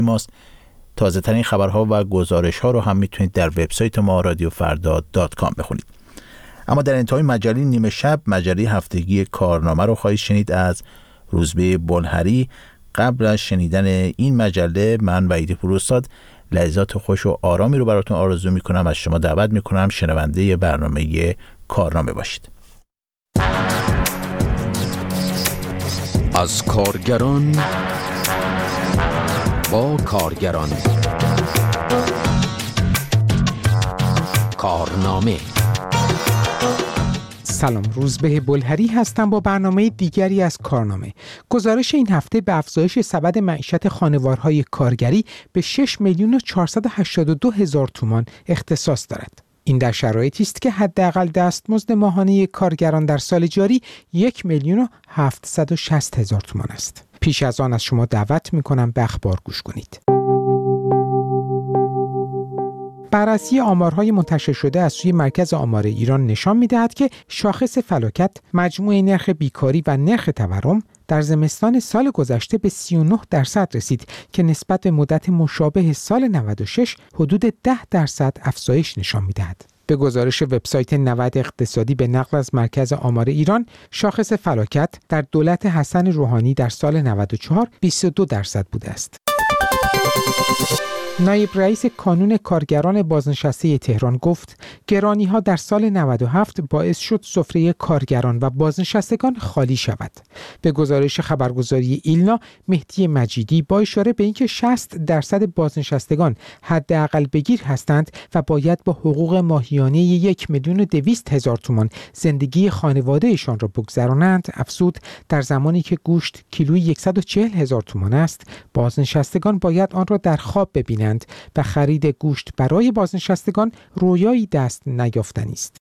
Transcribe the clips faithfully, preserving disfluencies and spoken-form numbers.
ماست. تازه ترین خبرها و گزارش ها رو هم میتونید در وبسایت ما رادیو فردا دات کام بخونید. اما در انتهای مجله نیمه شب، مجله هفتگی کارنامه رو خواهید شنید از روزبه بلهری. قبل از شنیدن این مجله، من وحید پوراستاد لحظات خوش و آرامی رو براتون آرزو میکنم. از شما دعوت میکنم شنونده برنامه کارنامه باشید. از کارگران با کارگران، کارنامه. سلام، روزبه بلهری هستم با برنامه دیگری از کارنامه. گزارش این هفته به افزایش سبد معیشت خانوارهای کارگری به شش میلیون و چهارصد و هشتاد و دو هزار تومان اختصاص دارد. این در شرایطی است که حداقل دستمزد ماهانه کارگران در سال جاری یک میلیون و هفتصد و شصت هزار تومان است. پیش از آن از شما دعوت می‌کنم به اخبار گوش کنید. بررسی آمارهای منتشر شده از سوی مرکز آمار ایران نشان می‌دهد که شاخص فلاکت، مجموع نرخ بیکاری و نرخ تورم در زمستان سال گذشته به سی و نه درصد رسید که نسبت به مدت مشابه سال نود و شش حدود ده درصد افزایش نشان می‌دهد. به گزارش وبسایت نود اقتصادی به نقل از مرکز آمار ایران، شاخص فلاکت در دولت حسن روحانی در سال نود و چهار بیست و دو درصد بوده است. نایب رئیس کانون کارگران بازنشسته تهران گفت گرانی‌ها در سال نود و هفت باعث شد سفره کارگران و بازنشستگان خالی شود. به گزارش خبرگزاری ایلنا، مهدی مجیدی با اشاره به اینکه شصت درصد بازنشستگان حداقل بگیر هستند و باید با حقوق ماهیانه یک میلیون و دویست هزار تومان زندگی خانوادهشان را بگذرانند، افزود در زمانی که گوشت کیلویی صد و چهل هزار تومان است، بازنشستگان باید آن را در خواب ببینند و خرید گوشت برای بازنشستگان رویایی دست نیافتنی است.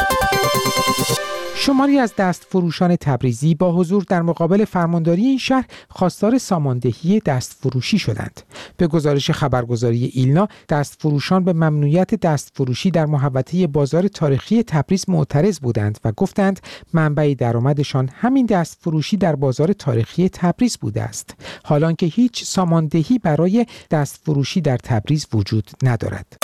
شماری از دست فروشان تبریزی با حضور در مقابل فرمانداری این شهر خواستار ساماندهی دست فروشی شدند. به گزارش خبرگزاری ایلنا، دست فروشان به ممنوعیت دست فروشی در محوطه بازار تاریخی تبریز معترض بودند و گفتند منبع درآمدشان همین دست فروشی در بازار تاریخی تبریز بوده است، حالان که هیچ ساماندهی برای دست فروشی در تبریز وجود ندارد.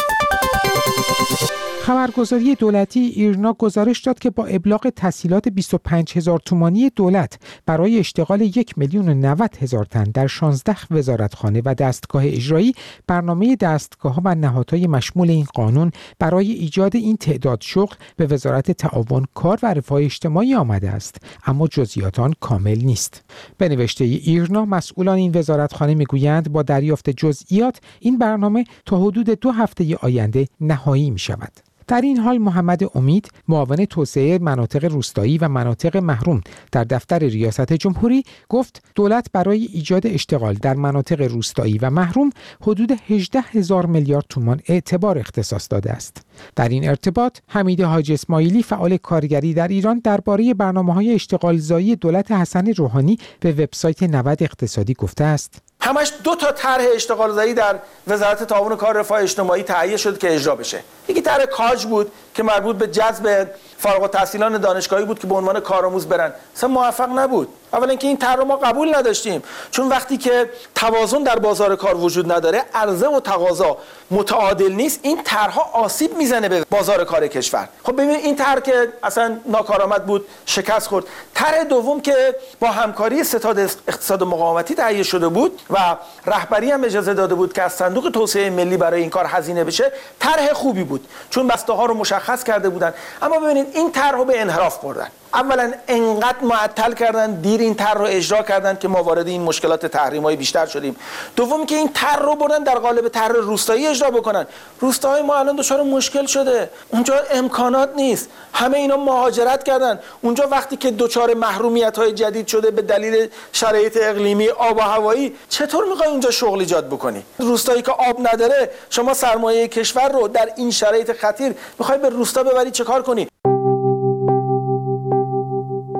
خبرگزاری دولتی ایرنا گزارش داد که با ابلاغ تسهیلات بیست و پنج هزار تومانی دولت برای اشتغال یک میلیون و نود هزار تن در شانزده وزارتخانه و دستگاه اجرایی، برنامه دستگاه‌ها و نهادهای مشمول این قانون برای ایجاد این تعداد شغل به وزارت تعاون، کار و رفاه اجتماعی آمده است، اما جزئیات آن کامل نیست. به نوشته ایرنا، مسئولان این وزارتخانه میگویند با دریافت جزئیات این برنامه تا حدود دو هفته آینده نهایی می‌شود. در این حال محمد امید، معاون توسعه مناطق روستایی و مناطق محروم در دفتر ریاست جمهوری، گفت دولت برای ایجاد اشتغال در مناطق روستایی و محروم حدود هجده هزار میلیارد تومان اعتبار اختصاص داده است. در این ارتباط، حمید حاج اسماعیلی، فعال کارگری در ایران، درباره برنامه‌های اشتغالزایی دولت حسن روحانی به وبسایت نود اقتصادی گفته است: همش دو تا طرح اشتغال زایی در وزارت تعاون کار رفاه اجتماعی تهیه شد که اجرا بشه. یکی طرح کاج بود که مربوط به جذب فارغ التحصیلان دانشگاهی بود که به عنوان کارآموز برن. اصلا موفق نبود. اولا اینکه این طرح رو ما قبول نداشتیم، چون وقتی که توازن در بازار کار وجود نداره، عرضه و تقاضا متعادل نیست، این طرحها آسیب میزنه به بازار کار کشور. خب ببین این طرح که اصلا ناکارآمد بود، شکست خورد. طرح دوم که با همکاری ستاد اقتصاد مقاومتی تهیه شده بود و رهبری هم اجازه داده بود که از صندوق توسعه ملی برای این کار هزینه بشه، طرح خوبی بود چون بسته ها رو مشخص کرده بودن. اما ببینید این طرح رو به انحراف بردن. اولا انقدر معطل کردن، دیر این طرح رو اجرا کردن که ما وارد این مشکلات تحریم‌های بیشتر شدیم. دوم که این طرح رو بردن در قالب طرح روستایی اجرا بکنن. روستاهای ما الان دچار مشکل شده، اونجا امکانات نیست، همه اینا مهاجرت کردن. اونجا وقتی که دچار محرومیت‌های جدید شده به دلیل شرایط اقلیمی، آب و هوایی، چطور می‌خوای اونجا شغل ایجاد بکنی؟ روستایی که آب نداره، شما سرمایه کشور رو در این شرایط خطیر می‌خوای به روستا ببری چه کار کنی؟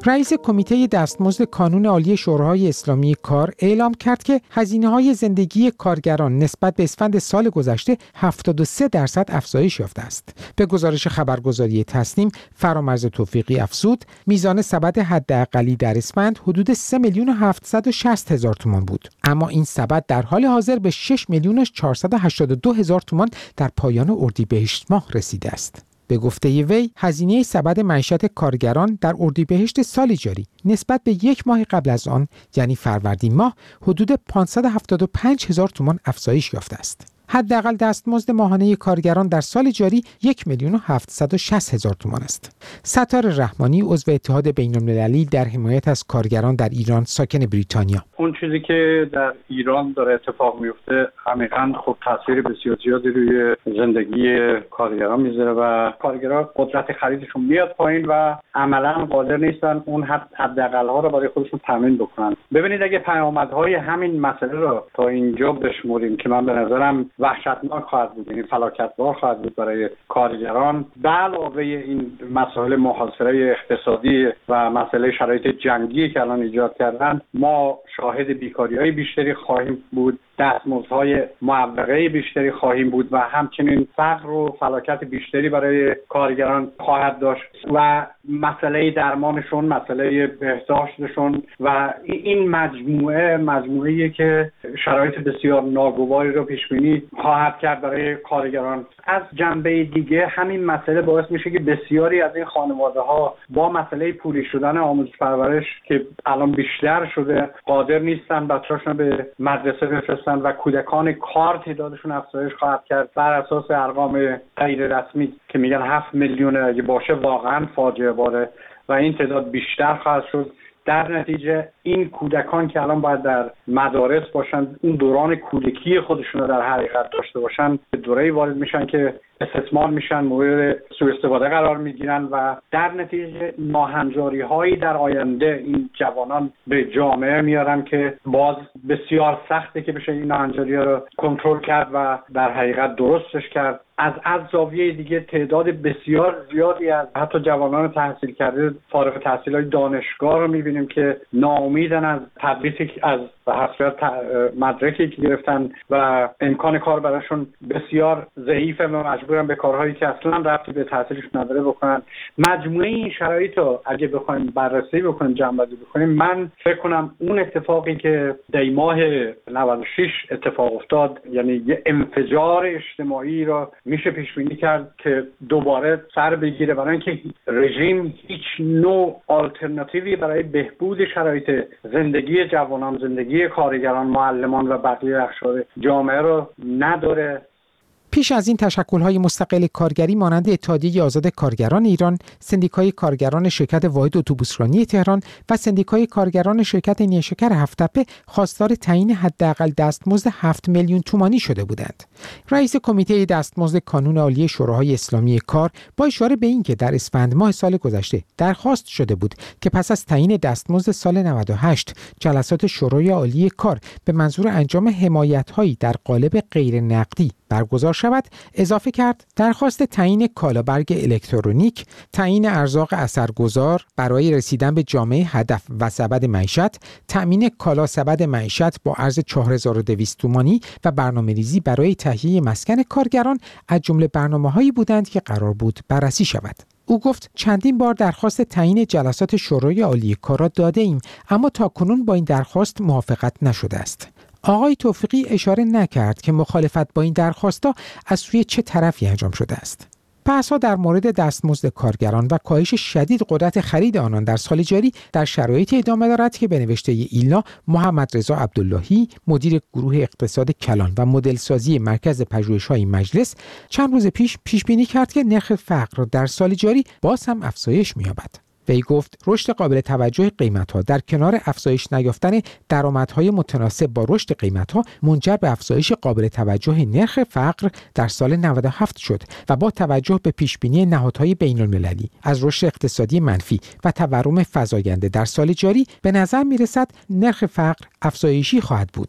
رئیس کمیته دستمزد کانون عالی شوراهای اسلامی کار اعلام کرد که هزینه‌های زندگی کارگران نسبت به اسفند سال گذشته هفتاد و سه درصد افزایش یافته است. به گزارش خبرگزاری تصنیم، فرامرز توفیقی افزود میزان سبد حداقلی در اسفند حدود سه میلیون و هفتصد و شصت هزار تومان بود، اما این سبد در حال حاضر به شش میلیون و چهارصد و هشتاد و دو هزار تومان در پایان اردیبهشت ماه رسیده است. به گفته وی، هزینه سبد معیشت کارگران در اردیبهشت سال جاری نسبت به یک ماه قبل از آن، یعنی فروردین ماه، حدود پانصد و هفتاد و پنج هزار تومان افزایش یافته است. حداقل دستمزد ماهانه کارگران در سال جاری یک میلیون و هفتصد و شصت هزار تومان است. ستار رحمانی، عضو اتحاد بین‌المللی در حمایت از کارگران در ایران، ساکن بریتانیا: اون چیزی که در ایران داره اتفاق میفته عمیقاً خب تاثیر بسیار زیادی روی زندگی کارگران میذاره و کارگران قدرت خریدشون میاد پایین و عملاً قادر نیستن اون حد حداقل‌ها رو برای خودشون تامین بکنن. ببینید اگه پیامدهای همین مسئله رو تا اینجا بشمریم که من به نظرم وحشتناک خواهد بود، یعنی فلاکت‌بار خواهد بود برای کارگران، به علاوه این مسائل محاصره اقتصادی و مسئله شرایط جنگی که الان ایجاد کردن، ما شاهد بیکاری‌های بیشتری خواهیم بود، دستمزدهای معوقه بیشتری خواهیم بود و همچنین فقر و فلاکت بیشتری برای کارگران خواهد داشت و مسئله درمانشون، مسئله بهداشتشون و این مجموعه مجموعه‌ای که شرایط بسیار ناگواری رو پیش بینی خواهد کرد برای کارگران. از جنبه دیگه همین مسئله باعث میشه که بسیاری از این خانواده‌ها با مسئله پولی شدن آموزش پرورش که الان بیشتر شده قادر نیستن بچه‌هاشون به مدرسه بفرستن و کودکان کار تعدادشون افزایش خواهد کرد. بر اساس ارقام غیر رسمی که میگن هفت میلیون اگه باشه واقعا فاجعه باره و این تعداد بیشتر خواهد شد. در نتیجه این کودکان که الان باید در مدارس باشن، اون دوران کودکی خودشون رو در حقیقت داشته باشن، به دوره‌ای وارد میشن که استثمار میشن، مورد سوء استفاده قرار میگیرن و در نتیجه ناهنجاری هایی در آینده این جوانان به جامعه میارن که باز بسیار سخته که بشه این ناهنجاری ها رو کنترل کرد و در حقیقت درستش کرد. از از زاویه دیگه تعداد بسیار زیادی از حتی جوانان تحصیل کرده فارغ التحصیلای دانشگاه رو میبینیم که ناامیدن از تدریسی از حسرت مدرکی که گرفتن و امکان کار براشون بسیار ضعیفه و مجبورن به کارهایی که اصلا ربطی به تحصیلشون نداره بکنن. مجموعه این شرایط رو اگه بخوایم بررسی بکنیم، جمع‌بندی بکنیم، من فکر کنم اون اتفاقی که دی ماه نود و شش اتفاق افتاد، یعنی یه انفجار اجتماعی رو میشه پیش بینی کرد که دوباره سر بگیره، برای اینکه رژیم هیچ نوع آلترناتیوی برای بهبود شرایط زندگی جوانان، زندگی کارگران، معلمان و بقیه اقشار جامعه رو نداره. پیش از این تشکل‌های مستقل کارگری مانند اتحادیه آزاد کارگران ایران، سندیکای کارگران شرکت واحد اتوبوسرانی تهران و سندیکای کارگران شرکت نیشکر هفت‌تپه خواستار تعیین حداقل دستمزد هفت میلیون تومانی شده بودند. رئیس کمیته دستمزد کانون عالی شوراهای اسلامی کار با اشاره به اینکه در اسفند ماه سال گذشته درخواست شده بود که پس از تعیین دستمزد سال نود و هشت جلسات شورای عالی کار به منظور انجام حمایت‌هایی در قالب غیر نقدی برگزار شود، اضافه کرد درخواست تعیین کالابرگ الکترونیک، تعیین ارزاق اثرگذار برای رسیدن به جامعه هدف و سبد معیشت، تأمین کالا سبد معیشت با ارز چهار هزار و دویست تومانی و برنامه‌ریزی برای تهیه مسکن کارگران از جمله برنامه‌هایی بودند که قرار بود بررسی شود. او گفت چندین بار درخواست تعیین جلسات شورای عالی کار را داده ایم، اما تاکنون با این درخواست موافقت نشده است. آقای توفیقی اشاره نکرد که مخالفت با این درخواست‌ها از سوی چه طرفی انجام شده است. بحث‌ها در مورد دستمزد کارگران و کاهش شدید قدرت خرید آنان در سال جاری در شرایطی ادامه دارد که به نوشته ایلنا، محمد رضا عبداللهی، مدیر گروه اقتصاد کلان و مدل سازی مرکز پژوهش‌های مجلس، چند روز پیش پیش بینی کرد که نرخ فقر در سال جاری باز هم افزایش می‌یابد. وی گفت رشد قابل توجه قیمت‌ها در کنار افزایش نیافتن درآمدهای متناسب با رشد قیمت‌ها منجر به افزایش قابل توجه نرخ فقر در سال نود و هفت شد و با توجه به پیشبینی نهادهای بین‌المللی از رشد اقتصادی منفی و تورم فزاینده در سال جاری به نظر می‌رسد نرخ فقر افزایشی خواهد بود.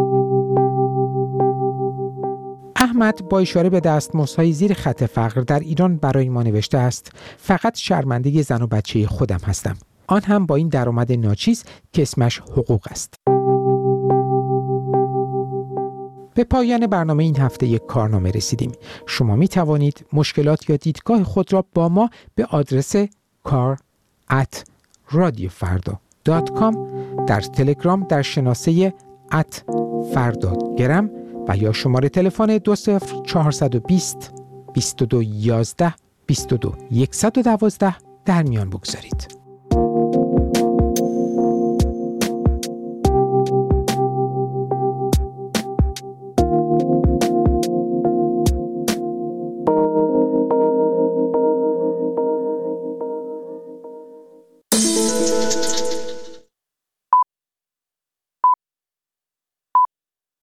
احمد با اشاره به دستمزدهای زیر خط فقر در ایران برای ما نوشته است: فقط شرمنده زن و بچه خودم هستم. آن هم با این درآمد ناچیز که اسمش حقوق است. به پایان برنامه این هفته یک کارنامه رسیدیم. شما می توانید مشکلات یا دیدگاه خود را با ما به آدرس کار ات رادیو فردا دات کام در تلگرام در شناسه ات فردا گرم و یا شماره تلفن دو صفر چهار دو صفر بیست دو یازده بیست و دو صفر یک یک دو در میان بگذارید.